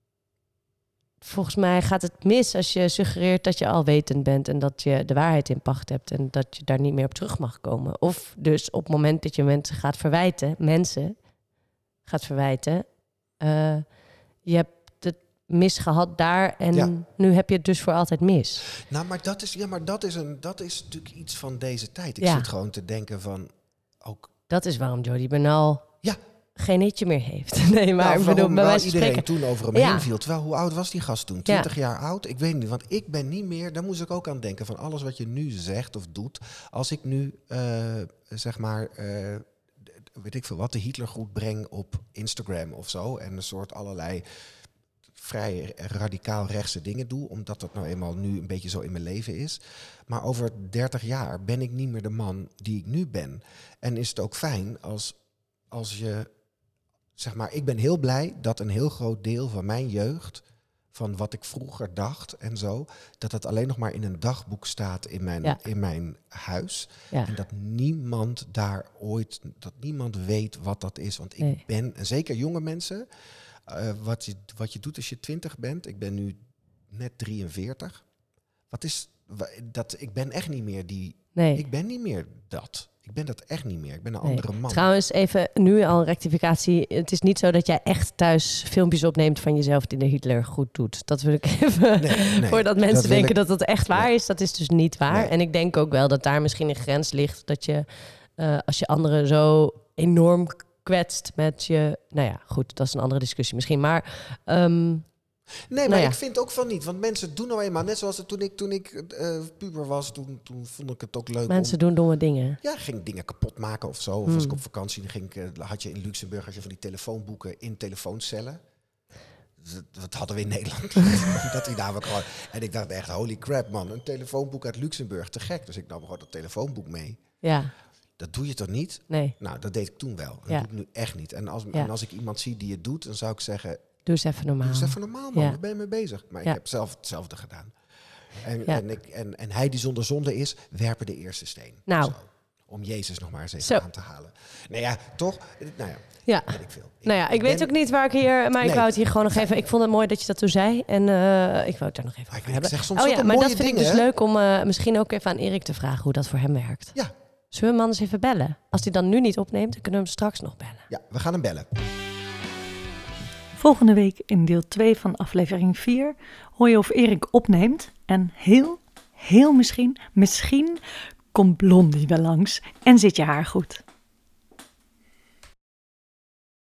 [SPEAKER 1] volgens mij gaat het mis als je suggereert dat je alwetend bent en dat je de waarheid in pacht hebt en dat je daar niet meer op terug mag komen. Of dus op het moment dat je mensen gaat verwijten, mensen gaat verwijten, uh, je hebt het mis gehad daar en ja. nu heb je het dus voor altijd mis.
[SPEAKER 2] Nou, maar dat is, ja, maar dat is, een, dat is natuurlijk iets van deze tijd. Ik
[SPEAKER 1] ja.
[SPEAKER 2] zit gewoon te denken van... ook.
[SPEAKER 1] Dat is waarom Jody Bernal
[SPEAKER 2] ja.
[SPEAKER 1] geen hitje meer heeft. Nee, maar
[SPEAKER 2] nou,
[SPEAKER 1] ik bedoel, bij wijze van
[SPEAKER 2] iedereen
[SPEAKER 1] spreken...
[SPEAKER 2] toen over hem ja. heen viel. Terwijl, hoe oud was die gast toen? twintig ja. jaar oud? Ik weet niet, want ik ben niet meer... Daar moest ik ook aan denken, van alles wat je nu zegt of doet. Als ik nu, uh, zeg maar... Uh, weet ik veel wat, de Hitlergroet breng op Instagram of zo. En een soort allerlei vrij radicaal rechtse dingen doe. Omdat dat nou eenmaal nu een beetje zo in mijn leven is. Maar over dertig jaar ben ik niet meer de man die ik nu ben. En is het ook fijn als, als je... Zeg maar, ik ben heel blij dat een heel groot deel van mijn jeugd... van wat ik vroeger dacht en zo... dat het alleen nog maar in een dagboek staat in mijn, ja. in mijn huis. Ja. En dat niemand daar ooit... dat niemand weet wat dat is. Want ik nee. ben, en zeker jonge mensen... Uh, wat, je, wat je doet als je twintig bent... ik ben nu net drieënveertig. Wat is... dat? Ik ben echt niet meer die...
[SPEAKER 1] Nee.
[SPEAKER 2] Ik ben niet meer dat... Ik ben dat echt niet meer. Ik ben een nee. andere man.
[SPEAKER 1] Trouwens, even nu al een rectificatie. Het is niet zo dat jij echt thuis filmpjes opneemt van jezelf die de Hitler goed doet. Dat wil ik even... Nee, nee, voordat mensen dat denken ik... dat dat echt waar nee. is. Dat is dus niet waar. Nee. En ik denk ook wel dat daar misschien een grens ligt. Dat je, uh, als je anderen zo enorm kwetst met je... Nou ja, goed, dat is een andere discussie misschien. Maar... Um,
[SPEAKER 2] Nee, maar
[SPEAKER 1] nou ja.
[SPEAKER 2] ik vind ook van niet. Want mensen doen nou eenmaal, net zoals het, toen ik, toen ik uh, puber was, toen, toen vond ik het ook leuk.
[SPEAKER 1] Mensen
[SPEAKER 2] om,
[SPEAKER 1] doen domme dingen.
[SPEAKER 2] Ja, ging dingen kapot maken of zo. Of hmm. als ik op vakantie, dan ging ik, uh, had je in Luxemburg had je van die telefoonboeken in telefooncellen. Dat, dat hadden we in Nederland. dat die daar gewoon. En ik dacht echt, holy crap man, een telefoonboek uit Luxemburg, te gek. Dus ik nam gewoon dat telefoonboek mee.
[SPEAKER 1] Ja.
[SPEAKER 2] dat doe je toch niet?
[SPEAKER 1] Nee.
[SPEAKER 2] Nou, dat deed ik toen wel. Dat
[SPEAKER 1] Ja.
[SPEAKER 2] doe ik nu echt niet. En als,
[SPEAKER 1] Ja.
[SPEAKER 2] en als ik iemand zie die het doet, dan zou ik zeggen...
[SPEAKER 1] Doe eens even normaal.
[SPEAKER 2] Doe eens even normaal, man.
[SPEAKER 1] Ja.
[SPEAKER 2] Daar ben je mee bezig. Maar
[SPEAKER 1] Ja.
[SPEAKER 2] ik heb zelf hetzelfde gedaan. En,
[SPEAKER 1] Ja.
[SPEAKER 2] en, ik, en, en hij die zonder zonde is, werpen de eerste steen.
[SPEAKER 1] Nou.
[SPEAKER 2] Zo. Om Jezus nog maar eens even
[SPEAKER 1] Zo.
[SPEAKER 2] aan te halen. Nou ja, toch? Nou ja,
[SPEAKER 1] Ja.
[SPEAKER 2] weet ik veel. Ik,
[SPEAKER 1] Nou ja, ik, weet
[SPEAKER 2] ben-
[SPEAKER 1] ook niet waar ik hier... Maar ik
[SPEAKER 2] Nee.
[SPEAKER 1] wou het hier gewoon nog even... Ik vond het mooi dat je dat toen zei. En uh, ik wou het daar nog even
[SPEAKER 2] Ik,
[SPEAKER 1] over
[SPEAKER 2] ik
[SPEAKER 1] hebben.
[SPEAKER 2] zeg soms
[SPEAKER 1] Oh ja,
[SPEAKER 2] zulke
[SPEAKER 1] maar
[SPEAKER 2] mooie
[SPEAKER 1] dat vind
[SPEAKER 2] dingen.
[SPEAKER 1] ik dus leuk om uh, misschien ook even aan Erik te vragen hoe dat voor hem werkt.
[SPEAKER 2] Ja.
[SPEAKER 1] Zullen we hem anders even bellen? Als hij dan nu niet opneemt, dan kunnen we hem straks nog bellen.
[SPEAKER 2] Ja, we gaan hem bellen.
[SPEAKER 3] Volgende week in deel twee van aflevering vier hoor je of Erik opneemt. En heel, heel misschien, misschien komt Blondie wel langs en zit je haar goed.